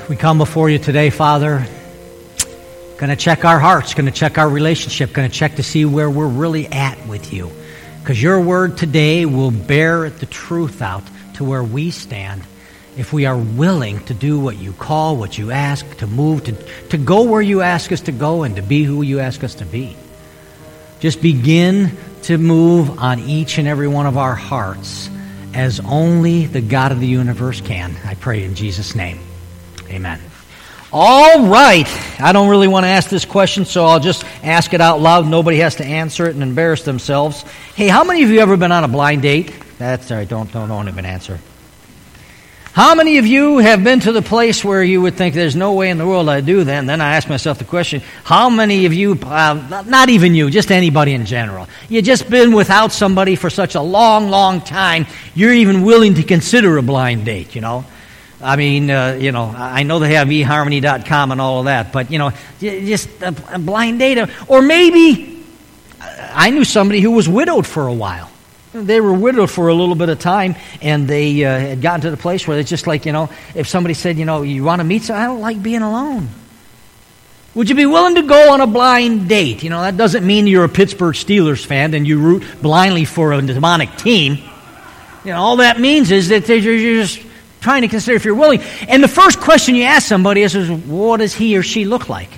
We come before you today, Father, going to check our hearts, going to check our relationship, going to check to see where we're really at with you. Because your word today will bear the truth out to where we stand if we are willing to do what you call, what you ask, to move, to go where you ask us to go and to be who you ask us to be. Just begin to move on each and every one of our hearts as only the God of the universe can. I pray in Jesus' name. Amen. All right. I don't really want to ask this question, so I'll just ask it out loud. Nobody has to answer it and embarrass themselves. Hey, how many of you ever been on a blind date? That's all right. Don't even answer. How many of you have been to the place where you would think there's no way in the world I'd do that? And then I ask myself the question, how many of you, not even you, just anybody in general, you just been without somebody for such a long, long time, you're even willing to consider a blind date, you know? I mean, I know they have eharmony.com and all of that, but, just a blind date. Or maybe I knew somebody who was widowed for a while. They were widowed for a little bit of time, and they had gotten to the place where it's just like, if somebody said, you want to meet someone, I don't like being alone. Would you be willing to go on a blind date? That doesn't mean you're a Pittsburgh Steelers fan and you root blindly for a demonic team. All that means is that you're just trying to consider if you're willing. And the first question you ask somebody is, what does he or she look like?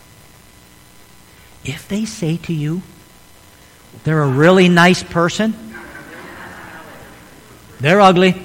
If they say to you, they're a really nice person, they're ugly.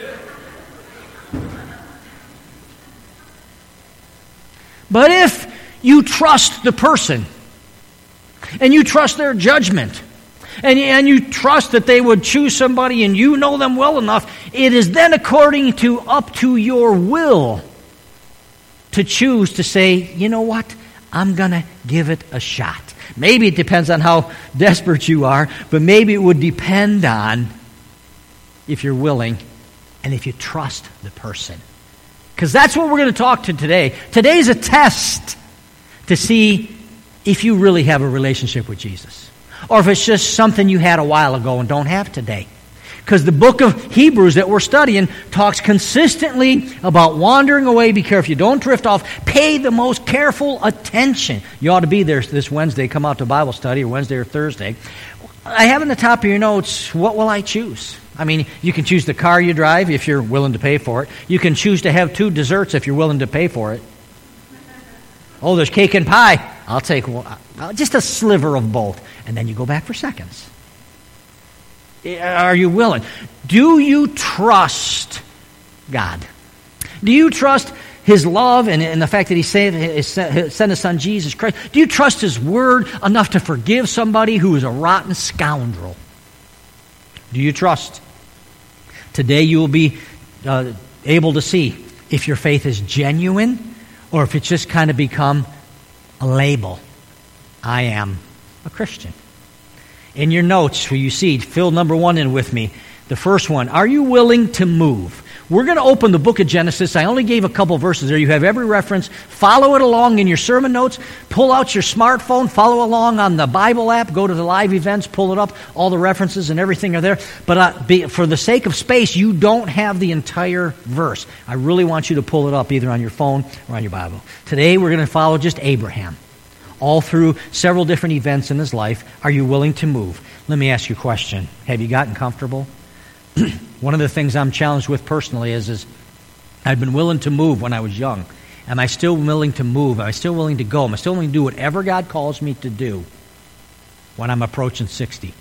But if you trust the person, and you trust their judgment, and you trust that they would choose somebody and you know them well enough, it is then up to your will to choose to say, you know what, I'm going to give it a shot. Maybe it depends on how desperate you are, but maybe it would depend on if you're willing and if you trust the person. Because that's what we're going to talk to today. Today's a test to see if you really have a relationship with Jesus, or if it's just something you had a while ago and don't have today. Because the book of Hebrews that we're studying talks consistently about wandering away. Be careful you don't drift off. Pay the most careful attention. You ought to be there this Wednesday. Come out to Bible study, or Wednesday or Thursday. I have in the top of your notes, what will I choose? I mean, you can choose the car you drive if you're willing to pay for it. You can choose to have 2 desserts if you're willing to pay for it. Oh, there's cake and pie. I'll take just a sliver of both. And then you go back for seconds. Are you willing? Do you trust God? Do you trust His love and the fact that He sent His Son Jesus Christ? Do you trust His Word enough to forgive somebody who is a rotten scoundrel? Do you trust? Today you will be able to see if your faith is genuine or if it's just kind of become a label. I am a Christian. In your notes, where you see, fill number 1 in with me. The first one, are you willing to move? We're going to open the book of Genesis. I only gave a couple verses there. You have every reference. Follow it along in your sermon notes. Pull out your smartphone. Follow along on the Bible app. Go to the live events. Pull it up. All the references and everything are there. But for the sake of space, you don't have the entire verse. I really want you to pull it up either on your phone or on your Bible. Today, we're going to follow just Abraham. All through several different events in his life. Are you willing to move? Let me ask you a question. Have you gotten comfortable? One of the things I'm challenged with personally is I've been willing to move when I was young. Am I still willing to move? Am I still willing to go? Am I still willing to do whatever God calls me to do when I'm approaching 60?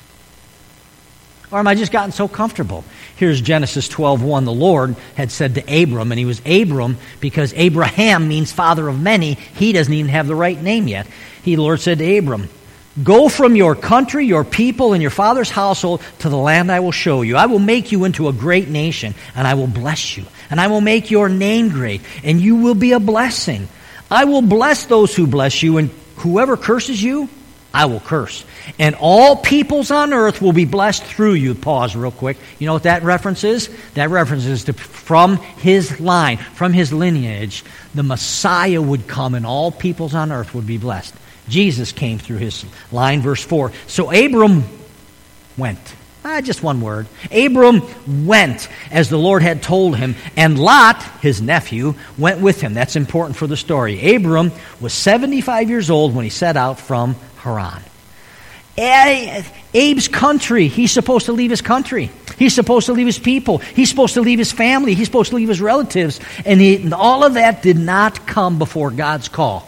Or am I just gotten so comfortable? Here's Genesis 12:1. The Lord had said to Abram, and he was Abram because Abraham means father of many. He doesn't even have the right name yet. The Lord said to Abram, go from your country, your people, and your father's household to the land I will show you. I will make you into a great nation, and I will bless you. And I will make your name great, and you will be a blessing. I will bless those who bless you, and whoever curses you, I will curse. And all peoples on earth will be blessed through you. Pause real quick. You know what that reference is? That reference is from his line, from his lineage, the Messiah would come and all peoples on earth would be blessed. Jesus came through his line, verse 4. So Abram went. Just one word. Abram went as the Lord had told him, and Lot, his nephew, went with him. That's important for the story. Abram was 75 years old when he set out from Haran. Abe's country, he's supposed to leave his country. He's supposed to leave his people. He's supposed to leave his family. He's supposed to leave his relatives. And all of that did not come before God's call.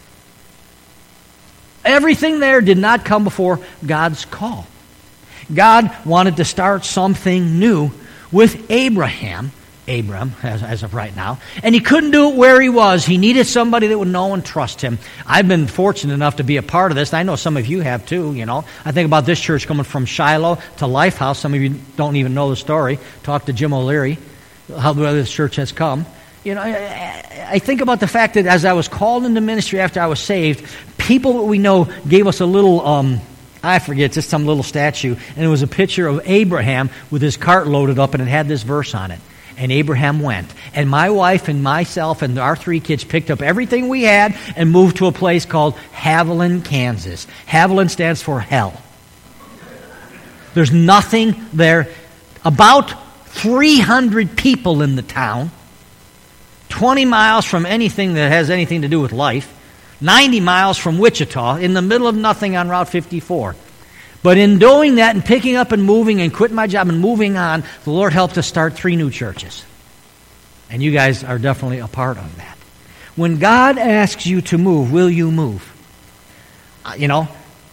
Everything there did not come before God's call. God wanted to start something new with Abram, as of right now, and he couldn't do it where he was. He needed somebody that would know and trust him. I've been fortunate enough to be a part of this, and I know some of you have too, I think about this church coming from Shiloh to Lifehouse. Some of you don't even know the story. Talk to Jim O'Leary, how this church has come. I think about the fact that as I was called into ministry after I was saved, people that we know gave us a little, I forget, just some little statue, and it was a picture of Abraham with his cart loaded up, and it had this verse on it. And Abraham went. And my wife and myself and our 3 kids picked up everything we had and moved to a place called Haviland, Kansas. Haviland stands for hell. There's nothing there. About 300 people in the town. 20 miles from anything that has anything to do with life. 90 miles from Wichita, in the middle of nothing on Route 54. But in doing that and picking up and moving and quitting my job and moving on, the Lord helped us start 3 new churches. And you guys are definitely a part of that. When God asks you to move, will you move? I'm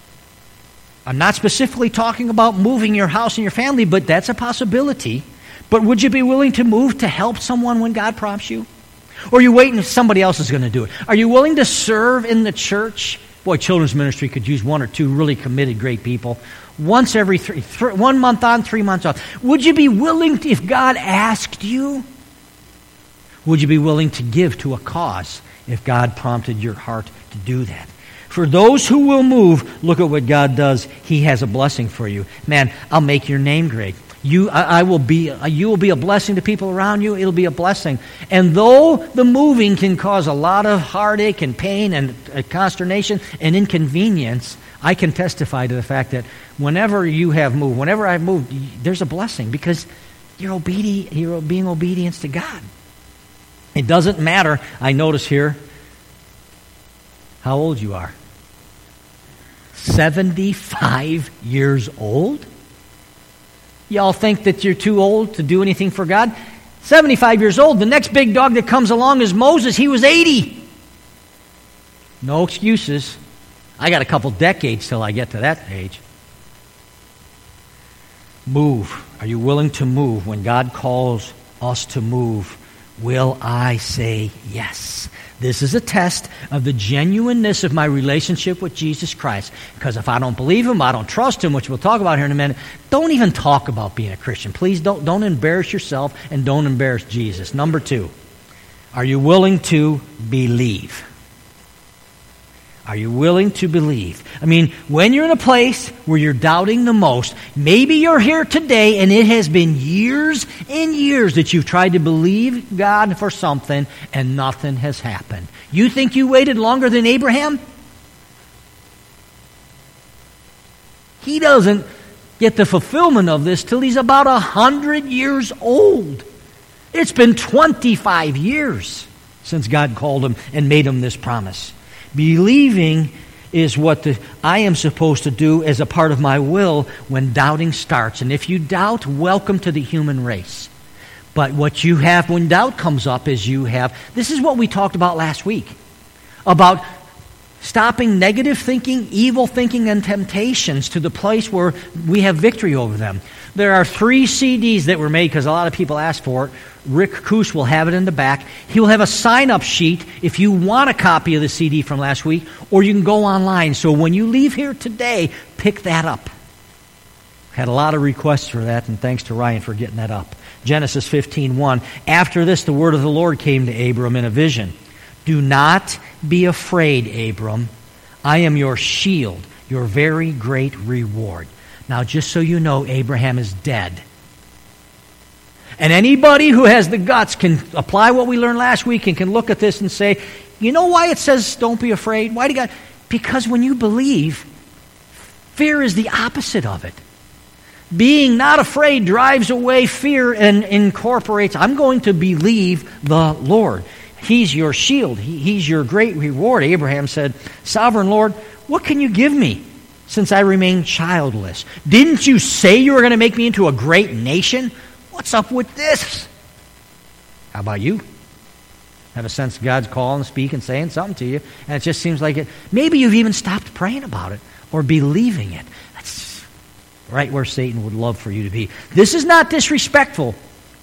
not specifically talking about moving your house and your family, but that's a possibility. But would you be willing to move to help someone when God prompts you? Or are you waiting if somebody else is going to do it? Are you willing to serve in the church? Boy, children's ministry could use 1 or 2 really committed, great people. Once every 1 month on, 3 months off. Would you be willing, if God asked you, would you be willing to give to a cause if God prompted your heart to do that? For those who will move, look at what God does. He has a blessing for you. Man, I'll make your name great. You will be a blessing to people around you. It'll be a blessing. And though the moving can cause a lot of heartache and pain and consternation and inconvenience, I can testify to the fact that whenever you have moved, whenever I've moved, there's a blessing because you're being obedient to God. It doesn't matter, I notice here, how old you are. 75 years old? Y'all think that you're too old to do anything for God? 75 years old. The next big dog that comes along is Moses. He was 80. No excuses. I got a couple decades till I get to that age. Move. Are you willing to move when God calls us to move? Will I say yes? This is a test of the genuineness of my relationship with Jesus Christ. Because if I don't believe Him, I don't trust Him, which we'll talk about here in a minute, don't even talk about being a Christian. Please don't embarrass yourself and don't embarrass Jesus. Number 2, are you willing to believe? Are you willing to believe? I mean, when you're in a place where you're doubting the most, maybe you're here today and it has been years and years that you've tried to believe God for something and nothing has happened. You think you waited longer than Abraham? He doesn't get the fulfillment of this till he's about 100 years old. It's been 25 years since God called him and made him this promise. Believing is what I am supposed to do as a part of my will when doubting starts. And if you doubt, welcome to the human race. But what you have when doubt comes up is this is what we talked about last week, about stopping negative thinking, evil thinking, and temptations to the place where we have victory over them. There are 3 CDs that were made because a lot of people asked for it. Rick Koos will have it in the back. He will have a sign-up sheet if you want a copy of the CD from last week, or you can go online. So when you leave here today, pick that up. Had a lot of requests for that, and thanks to Ryan for getting that up. Genesis 15:1. After this, the word of the Lord came to Abram in a vision. Do not be afraid, Abram. I am your shield, your very great reward. Now, just so you know, Abraham is dead. And anybody who has the guts can apply what we learned last week and can look at this and say, you know why it says don't be afraid? Why do God? Because when you believe, fear is the opposite of it. Being not afraid drives away fear and incorporates, I'm going to believe the Lord. He's your shield. He's your great reward. Abraham said, Sovereign Lord, what can you give me since I remain childless? Didn't you say you were going to make me into a great nation? What's up with this? How about you? Have a sense God's calling, speaking, saying something to you, and it just seems like it. Maybe you've even stopped praying about it or believing it. That's right where Satan would love for you to be. This is not disrespectful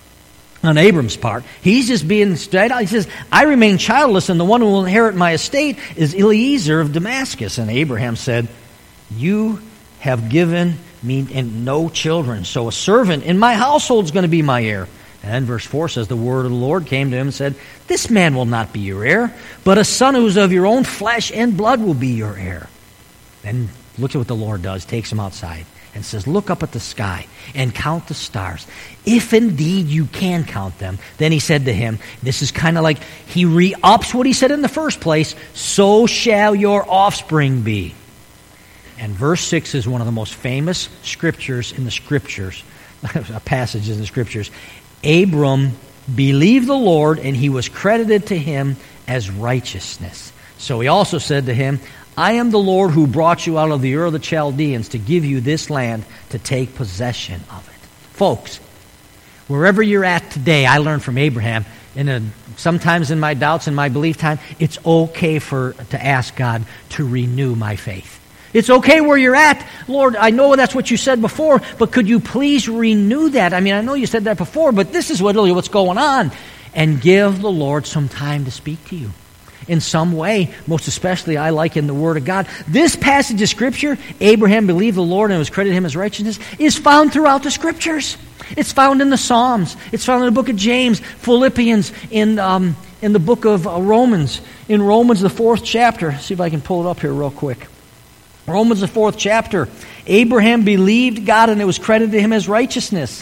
on Abram's part. He's just being straight out. He says, I remain childless, and the one who will inherit my estate is Eliezer of Damascus. And Abraham said, you have given me no children, so a servant in my household is going to be my heir. And verse 4 says, the word of the Lord came to him and said, this man will not be your heir, but a son who is of your own flesh and blood will be your heir. Then look at what the Lord does, takes him outside and says, look up at the sky and count the stars. If indeed you can count them. Then he said to him, this is kind of like he re-ups what he said in the first place, so shall your offspring be. And verse 6 is one of the most famous scriptures in the scriptures, passages in the scriptures. Abram believed the Lord, and he was credited to him as righteousness. So he also said to him, I am the Lord who brought you out of the Ur of the Chaldeans to give you this land to take possession of it. Folks, wherever you're at today, I learned from Abraham, sometimes in my doubts and my belief time, it's okay to ask God to renew my faith. It's okay where you're at. Lord, I know that's what you said before, but could you please renew that? I mean, I know you said that before, but this is really what's going on. And give the Lord some time to speak to you in some way, most especially I like in the Word of God. This passage of Scripture, Abraham believed the Lord and was credited him as righteousness, is found throughout the Scriptures. It's found in the Psalms. It's found in the book of James, Philippians, in the book of Romans. In Romans, the 4th chapter. See if I can pull it up here real quick. Romans, the 4th chapter. Abraham believed God and it was credited to him as righteousness.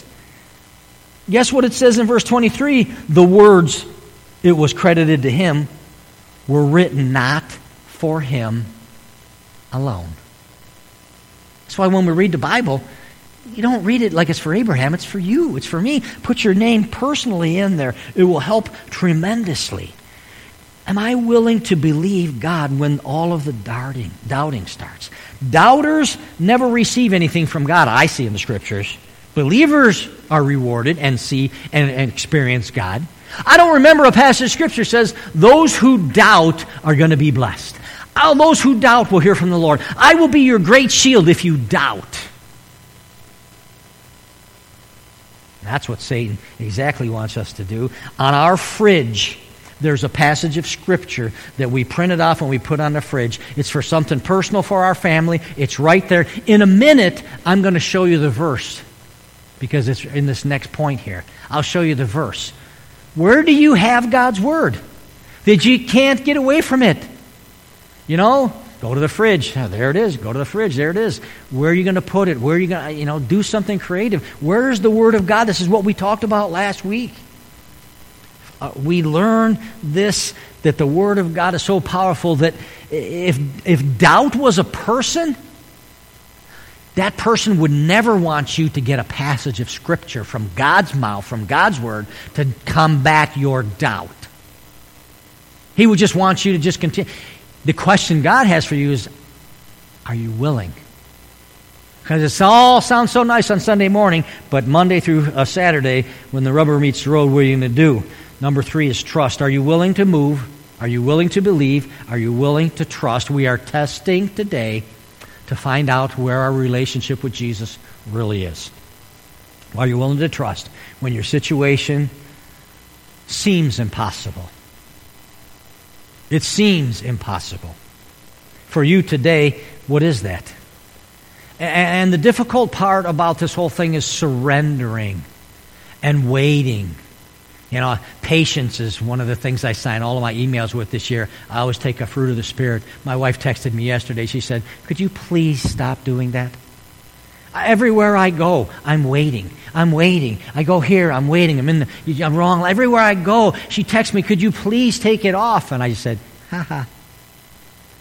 Guess what it says in verse 23? The words, it was credited to him, were written not for him alone. That's why when we read the Bible, you don't read it like it's for Abraham. It's for you. It's for me. Put your name personally in there. It will help tremendously. Am I willing to believe God when all of the doubting starts? Doubters never receive anything from God, I see in the Scriptures. Believers are rewarded and see and experience God. I don't remember a passage of Scripture that says, those who doubt are going to be blessed. Those who doubt will hear from the Lord. I will be your great shield if you doubt. That's what Satan exactly wants us to do. On our fridge, there's a passage of Scripture that we printed off and we put on the fridge. It's for something personal for our family. It's right there. In a minute, I'm going to show you the verse because it's in this next point here. I'll show you the verse. Where do you have God's Word? That you can't get away from it. You know, go to the fridge. Oh, there it is. Go to the fridge. There it is. Where are you going to put it? Where are you going to, do something creative? Where's the Word of God? This is what we talked about last week. We learn this, that the Word of God is so powerful that if doubt was a person, that person would never want you to get a passage of Scripture from God's mouth, from God's Word, to combat your doubt. He would just want you to just continue. The question God has for you is, are you willing? Because it all sounds so nice on Sunday morning, but Monday through Saturday, when the rubber meets the road, what are you going to do? Number 3 is trust. Are you willing to move? Are you willing to believe? Are you willing to trust? We are testing today to find out where our relationship with Jesus really is. Are you willing to trust when your situation seems impossible? It seems impossible. For you today, what is that? And the difficult part about this whole thing is surrendering and waiting. Patience is one of the things I sign all of my emails with this year. I always take a fruit of the Spirit. My wife texted me yesterday. She said, could you please stop doing that? Everywhere I go, I'm waiting. I'm waiting. I go here, I'm waiting. I'm wrong. Everywhere I go, she texts me, could you please take it off? And I just said, ha.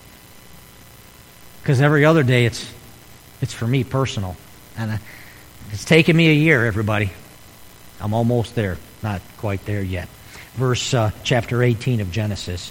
Because every other day it's for me personal. And It's taken me a year, everybody. I'm almost there. Not quite there yet. Chapter 18 of Genesis.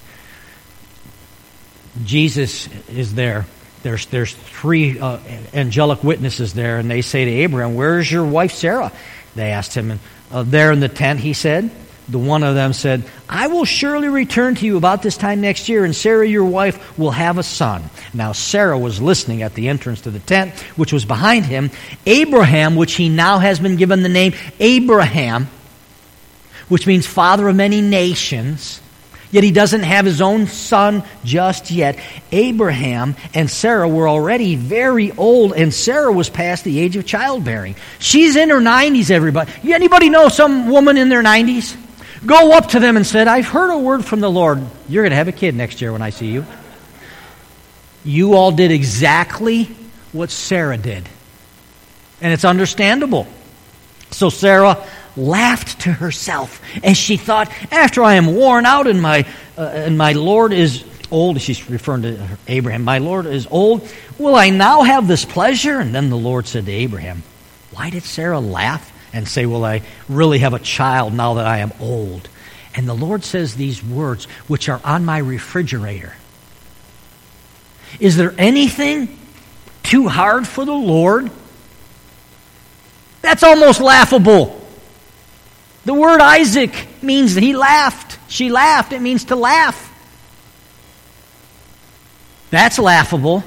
Jesus is there. There's three angelic witnesses there, and they say to Abraham, "Where's your wife Sarah?" They asked him, and there in the tent, he said. The one of them said, "I will surely return to you about this time next year, and Sarah, your wife, will have a son." Now Sarah was listening at the entrance to the tent, which was behind him. Abraham, which he now has been given the name Abraham, which means father of many nations, yet he doesn't have his own son just yet. Abraham and Sarah were already very old, and Sarah was past the age of childbearing. She's in her 90s, everybody. Anybody know some woman in their 90s? Go up to them and said, "I've heard a word from the Lord. You're going to have a kid next year when I see you." You all did exactly what Sarah did. And it's understandable. So Sarah laughed to herself as she thought, "After I am worn out and my Lord is old," she's referring to Abraham, "my Lord is old, will I now have this pleasure?" And then the Lord said to Abraham, why did Sarah laugh and say, "Will I really have a child now that I am old?" And the Lord says these words, which are on my refrigerator. Is there anything too hard for the Lord? That's almost laughable. The word Isaac means he laughed. She laughed. It means to laugh. That's laughable.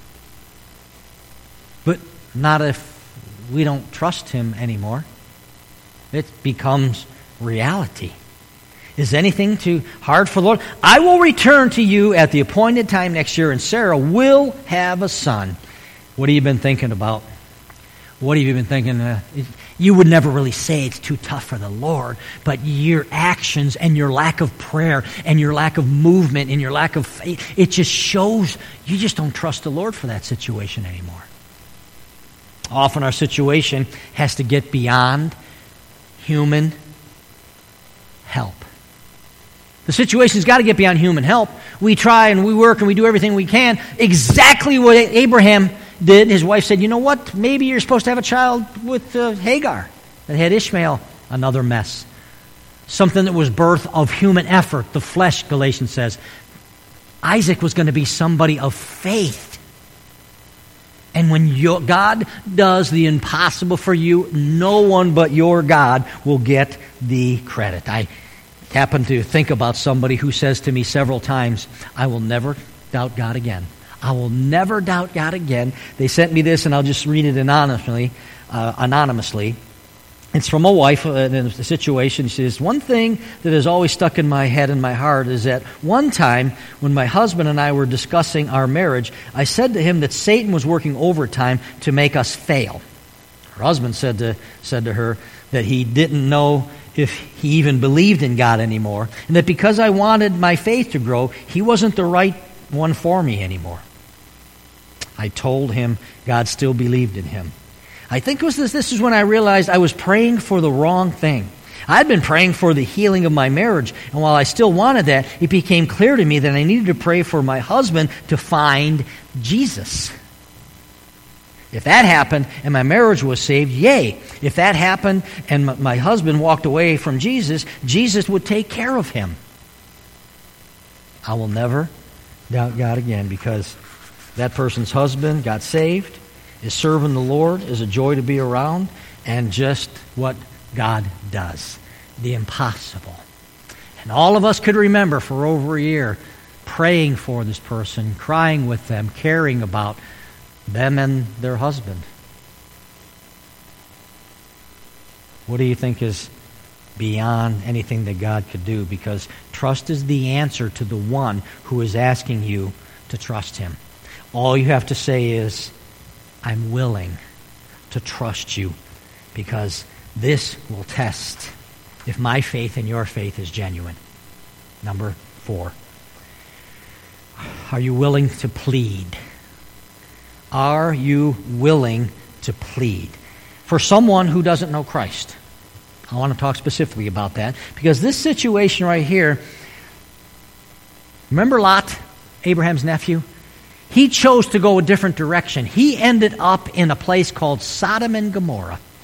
But not if we don't trust him anymore. It becomes reality. Is anything too hard for the Lord? "I will return to you at the appointed time next year, and Sarah will have a son." What have you been thinking about? What have you been thinking? You would never really say it's too tough for the Lord, but your actions and your lack of prayer and your lack of movement and your lack of faith, it just shows you just don't trust the Lord for that situation anymore. Often our situation has to get beyond human help. The situation's got to get beyond human help. We try and we work and we do everything we can. Exactly what Abraham did. His wife said, "You know what? Maybe you're supposed to have a child with Hagar." That had Ishmael. Another mess. Something that was birth of human effort. The flesh, Galatians says. Isaac was going to be somebody of faith. And when God does the impossible for you, no one but your God will get the credit. I happen to think about somebody who says to me several times, "I will never doubt God again. I will never doubt God again." They sent me this, and I'll just read it anonymously. It's from a wife in a situation. She says, "One thing that has always stuck in my head and my heart is that one time when my husband and I were discussing our marriage, I said to him that Satan was working overtime to make us fail." Her husband said to her that he didn't know if he even believed in God anymore, and that because I wanted my faith to grow, he wasn't the right one for me anymore. I told him God still believed in him. I think this is when I realized I was praying for the wrong thing. I'd been praying for the healing of my marriage, and while I still wanted that, it became clear to me that I needed to pray for my husband to find Jesus. If that happened and my marriage was saved, yay. If that happened and my husband walked away from Jesus, Jesus would take care of him. I will never doubt God again, because that person's husband got saved, is serving the Lord, is a joy to be around, and just what God does, the impossible. And all of us could remember for over a year praying for this person, crying with them, caring about them and their husband. What do you think is beyond anything that God could do? Because trust is the answer to the one who is asking you to trust him. All you have to say is, "I'm willing to trust you," because this will test if my faith and your faith is genuine. Number 4. Are you willing to plead? Are you willing to plead? For someone who doesn't know Christ. I want to talk specifically about that, because this situation right here, remember Lot, Abraham's nephew? He chose to go a different direction. He ended up in a place called Sodom and Gomorrah.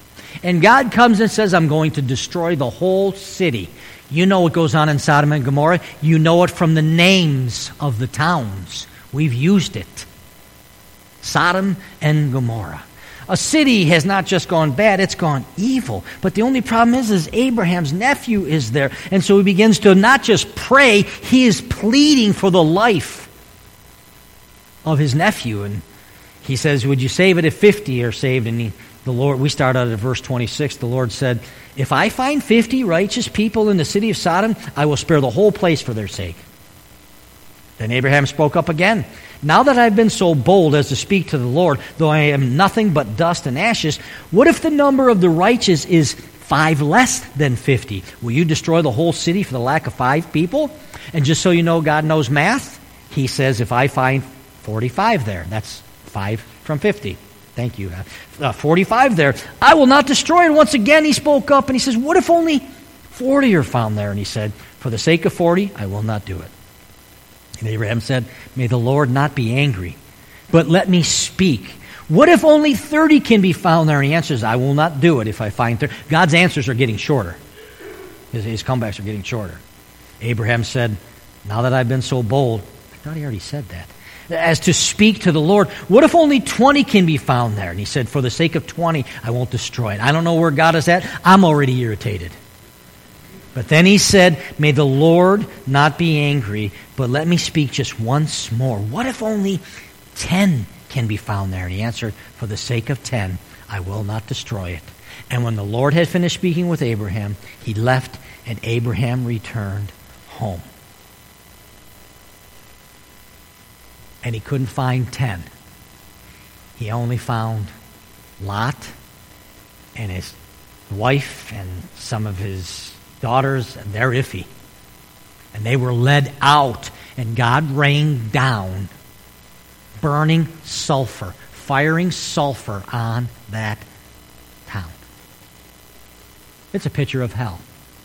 And God comes and says, I'm going to destroy the whole city. You know what goes on in Sodom and Gomorrah. You know it from the names of the towns. We've used it. Sodom and Gomorrah. A city has not just gone bad, it's gone evil. But the only problem is Abraham's nephew is there. And so he begins to not just pray, he is pleading for the life of his nephew. And he says, would you save it if 50 are saved? And the Lord, we start out at verse 26. The Lord said, if I find 50 righteous people in the city of Sodom, I will spare the whole place for their sake. Then Abraham spoke up again. Now that I've been so bold as to speak to the Lord, though I am nothing but dust and ashes, what if the number of the righteous is 5 less than 50? Will you destroy the whole city for the lack of 5 people? And just so you know, God knows math. He says, if I find 45 there, that's 5 from 50. Thank you. 45 there, I will not destroy it. Once again, he spoke up and he says, what if only 40 are found there? And he said, for the sake of 40, I will not do it. And Abraham said, may the Lord not be angry, but let me speak. What if only 30 can be found there? And he answers, I will not do it if I find 30. God's answers are getting shorter. His comebacks are getting shorter. Abraham said, now that I've been so bold, I thought he already said that, as to speak to the Lord, what if only 20 can be found there? And he said, for the sake of 20, I won't destroy it. I don't know where God is at. I'm already irritated. But then he said, may the Lord not be angry, but let me speak just once more. What if only 10 can be found there? And he answered, for the sake of 10, I will not destroy it. And when the Lord had finished speaking with Abraham, he left, and Abraham returned home. And he couldn't find 10. He only found Lot and his wife and some of his daughters, and they're iffy. And they were led out, and God rained down burning sulfur, firing sulfur on that town. It's a picture of hell.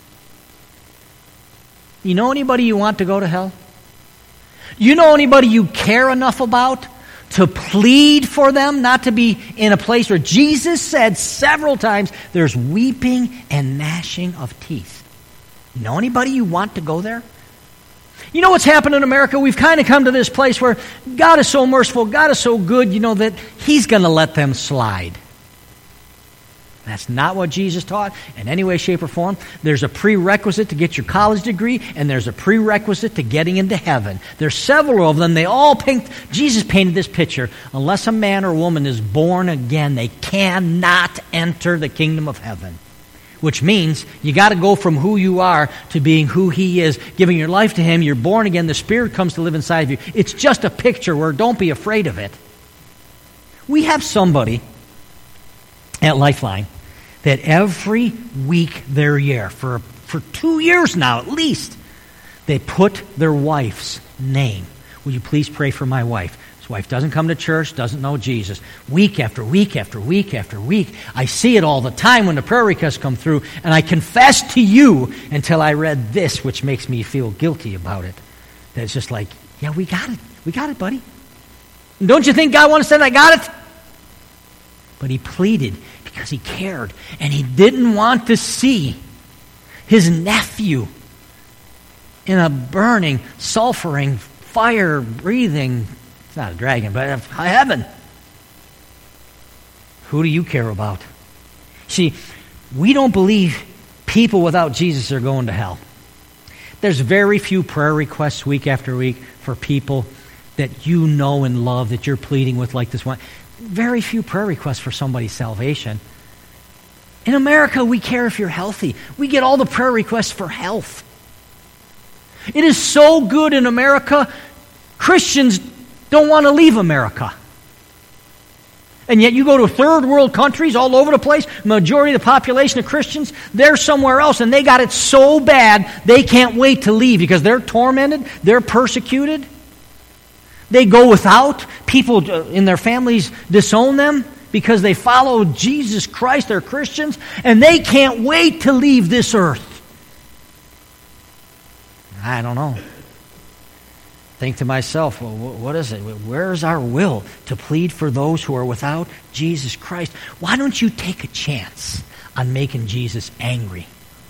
You know anybody you want to go to hell? You know anybody you care enough about to plead for them not to be in a place where Jesus said several times there's weeping and gnashing of teeth? You know anybody you want to go there? You know what's happened in America? We've kind of come to this place where God is so merciful, God is so good, that He's going to let them slide. That's not what Jesus taught in any way, shape, or form. There's a prerequisite to get your college degree, and there's a prerequisite to getting into heaven. There's several of them. Jesus painted this picture. Unless a man or woman is born again, they cannot enter the kingdom of heaven. Which means you got to go from who you are to being who He is, giving your life to Him. You're born again. The Spirit comes to live inside of you. It's just a picture where don't be afraid of it. We have somebody at Lifeline that every week their year, for 2 years now at least, they put their wife's name. Will you please pray for my wife? His wife doesn't come to church, doesn't know Jesus. Week after week after week after week. I see it all the time when the prayer requests come through, and I confess to you until I read this, which makes me feel guilty about it. That it's just like, yeah, we got it. We got it, buddy. And don't you think God wants to say, I got it? But he pleaded because he cared, and he didn't want to see his nephew in a burning, sulfuring, fire-breathing, it's not a dragon, but heaven. Who do you care about? See, we don't believe people without Jesus are going to hell. There's very few prayer requests week after week for people that you know and love that you're pleading with like this one. Very few prayer requests for somebody's salvation. In America, we care if you're healthy. We get all the prayer requests for health. It is so good in America, Christians don't want to leave America. And yet you go to third world countries all over the place, majority of the population of Christians, they're somewhere else, and they got it so bad they can't wait to leave because they're tormented, they're persecuted. They go without. People in their families disown them because they follow Jesus Christ, they're Christians, and they can't wait to leave this earth. I don't know. Think to myself, well, what is it? Where is our will to plead for those who are without Jesus Christ? Why don't you take a chance on making Jesus angry,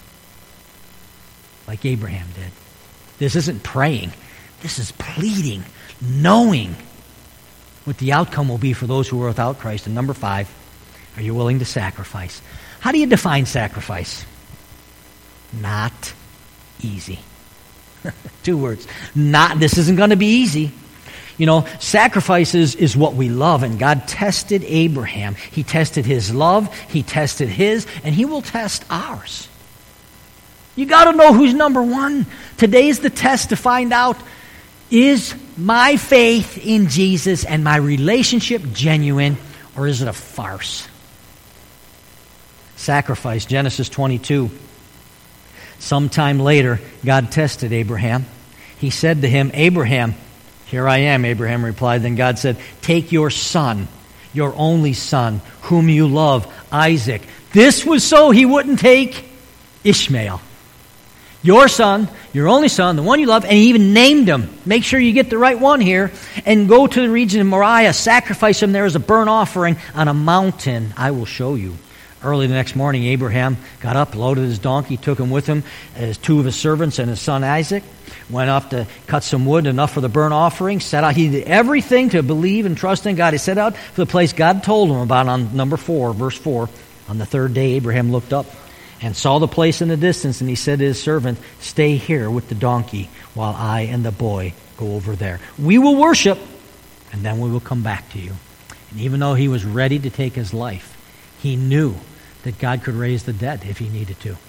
like Abraham did. This isn't praying. This is pleading, knowing what the outcome will be for those who are without Christ. And number 5, are you willing to sacrifice? How do you define sacrifice? Not easy. 2 words. This isn't going to be easy. You know, sacrifice is what we love, and God tested Abraham. He tested his love, he tested his, and he will test ours. You got to know who's number one. Today's the test to find out, is my faith in Jesus and my relationship genuine, or is it a farce? Sacrifice, Genesis 22. Sometime later, God tested Abraham. He said to him, Abraham, here I am, Abraham replied. Then God said, take your son, your only son, whom you love, Isaac. This was so he wouldn't take Ishmael. Your son, your only son, the one you love, and he even named him. Make sure you get the right one here. And go to the region of Moriah, sacrifice him there as a burnt offering on a mountain I will show you. Early the next morning, Abraham got up, loaded his donkey, took him with him, as 2 of his servants and his son Isaac. Went up to cut some wood, enough for the burnt offering. Set out. He did everything to believe and trust in God. He set out for the place God told him about on number 4, verse 4. On the 3rd day, Abraham looked up and saw the place in the distance, and he said to his servant, stay here with the donkey while I and the boy go over there. We will worship, and then we will come back to you. And even though he was ready to take his life, he knew that God could raise the dead if he needed to.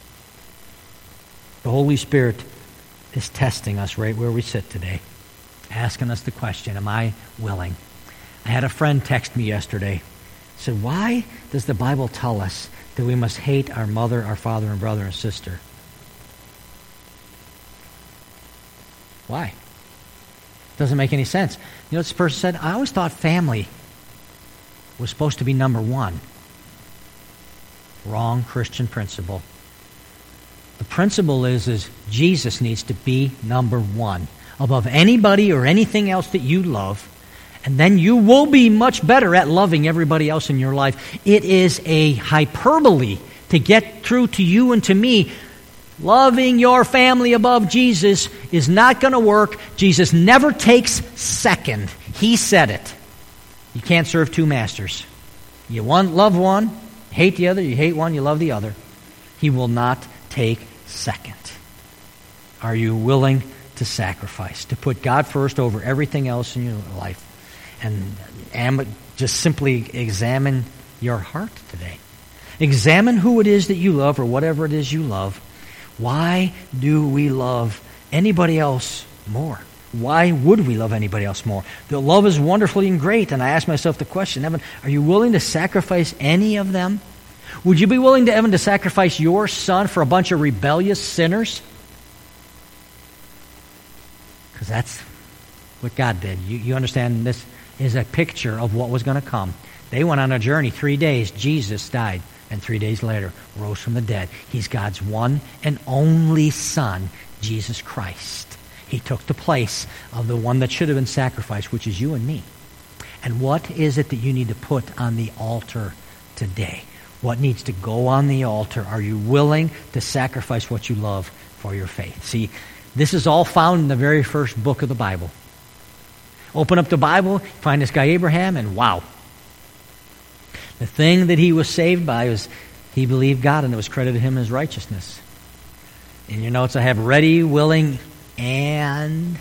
The Holy Spirit is testing us right where we sit today, asking us the question, am I willing? I had a friend text me yesterday. Said, why does the Bible tell us that we must hate our mother, our father, and brother and sister? Why? Doesn't make any sense. You know what this person said? I always thought family was supposed to be number one. Wrong Christian principle. The principle is Jesus needs to be number one above anybody or anything else that you love. And then you will be much better at loving everybody else in your life. It is a hyperbole to get through to you and to me. Loving your family above Jesus is not going to work. Jesus never takes second. He said it. You can't serve 2 masters. You love one, hate the other. You hate one, you love the other. He will not take second. Are you willing to sacrifice, to put God first over everything else in your life? And just simply examine your heart today. Examine who it is that you love or whatever it is you love. Why do we love anybody else more? Why would we love anybody else more? The love is wonderfully and great, and I ask myself the question, Evan, are you willing to sacrifice any of them? Would you be willing, Evan, to sacrifice your son for a bunch of rebellious sinners? Because that's what God did. You understand this is a picture of what was going to come. They went on a journey 3 days. Jesus died, and 3 days later rose from the dead. He's God's one and only Son, Jesus Christ. He took the place of the one that should have been sacrificed, which is you and me. And what is it that you need to put on the altar today? What needs to go on the altar? Are you willing to sacrifice what you love for your faith? See, this is all found in the very first book of the Bible. Open up the Bible, find this guy Abraham, and wow. The thing that he was saved by was he believed God, and it was credited him as righteousness. In your notes I have ready, willing, and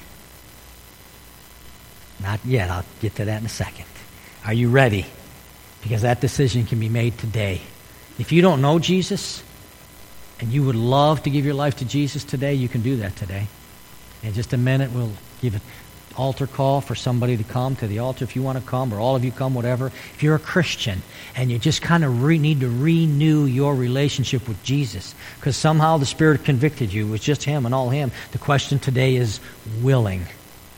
not yet. I'll get to that in a second. Are you ready? Because that decision can be made today. If you don't know Jesus, and you would love to give your life to Jesus today, you can do that today. In just a minute, we'll give an altar call for somebody to come to the altar if you want to come, or all of you come, whatever. If you're a Christian and you just kind of need to renew your relationship with Jesus because somehow the Spirit convicted you, it was just Him and all Him, the question today is willing.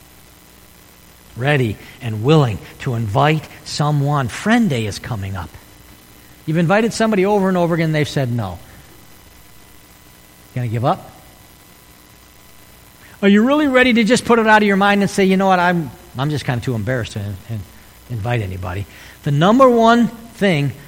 Ready and willing to invite someone. Friend Day is coming up. You've invited somebody over and over again and they've said no. Going to give up? Are you really ready to just put it out of your mind and say, you know what, I'm just kind of too embarrassed to invite anybody? The number one thing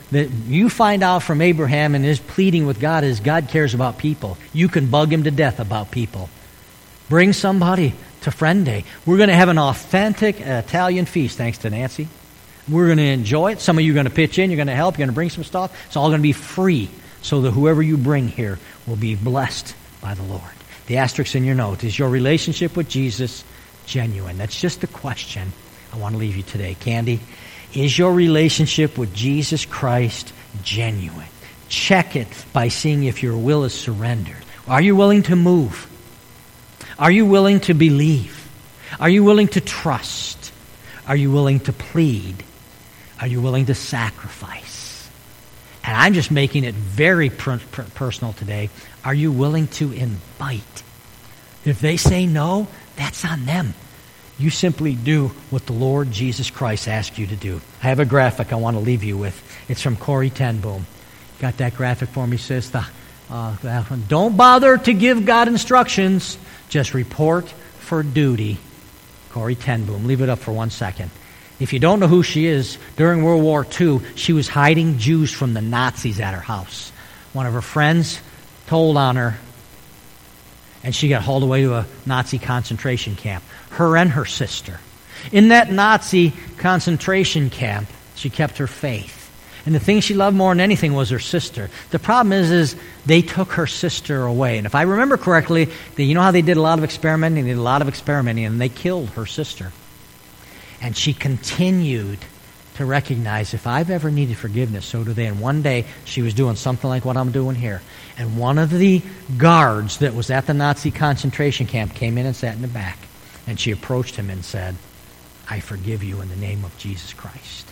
that you find out from Abraham and his pleading with God is God cares about people. You can bug him to death about people. Bring somebody to Friend Day. We're going to have an authentic Italian feast, thanks to Nancy. We're going to enjoy it. Some of you are going to pitch in. You're going to help. You're going to bring some stuff. It's all going to be free so that whoever you bring here will be blessed by the Lord. The asterisk in your note, is your relationship with Jesus genuine? That's just the question I want to leave you today. Candy, is your relationship with Jesus Christ genuine? Check it by seeing if your will is surrendered. Are you willing to move? Are you willing to believe? Are you willing to trust? Are you willing to plead? Are you willing to sacrifice? And I'm just making it very personal today. Are you willing to invite? If they say no, that's on them. You simply do what the Lord Jesus Christ asked you to do. I have a graphic I want to leave you with. It's from Corrie ten Boom. Got that graphic for me, sis? Don't bother to give God instructions. Just report for duty. Corrie ten Boom. Leave it up for 1 second. If you don't know who she is, during World War II, she was hiding Jews from the Nazis at her house. One of her friends told on her, and she got hauled away to a Nazi concentration camp. Her and her sister. In that Nazi concentration camp, she kept her faith. And the thing she loved more than anything was her sister. The problem is they took her sister away. And if I remember correctly, you know how they did a lot of experimenting? They did a lot of experimenting, and they killed her sister. And she continued to recognize, if I've ever needed forgiveness, so do they. And one day, she was doing something like what I'm doing here. And one of the guards that was at the Nazi concentration camp came in and sat in the back. And she approached him and said, I forgive you in the name of Jesus Christ.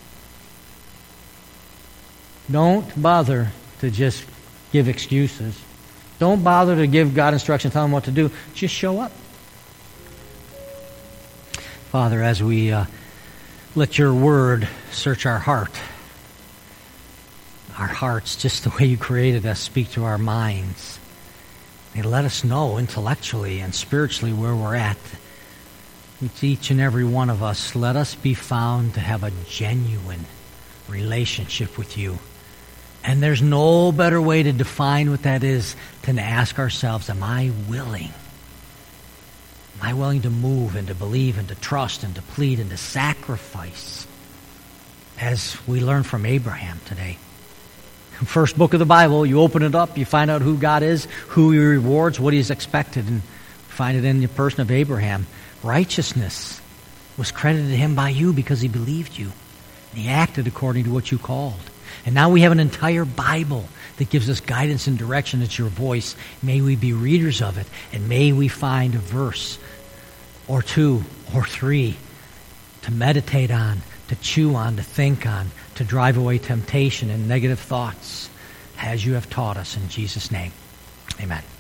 Don't bother to just give excuses. Don't bother to give God instruction, tell him what to do. Just show up. Father, as we let your word search our hearts, just the way you created us, speak to our minds. And let us know intellectually and spiritually where we're at. It's each and every one of us. Let us be found to have a genuine relationship with you. And there's no better way to define what that is than to ask ourselves, am I willing? Am I willing to move and to believe and to trust and to plead and to sacrifice? As we learn from Abraham today. First book of the Bible, you open it up, you find out who God is, who he rewards, what he's expected, and find it in the person of Abraham. Righteousness was credited to him by you because he believed you. And he acted according to what you called. And now we have an entire Bible that gives us guidance and direction. It's your voice. May we be readers of it, and may we find a verse or two or three to meditate on, to chew on, to think on, to drive away temptation and negative thoughts as you have taught us in Jesus' name. Amen.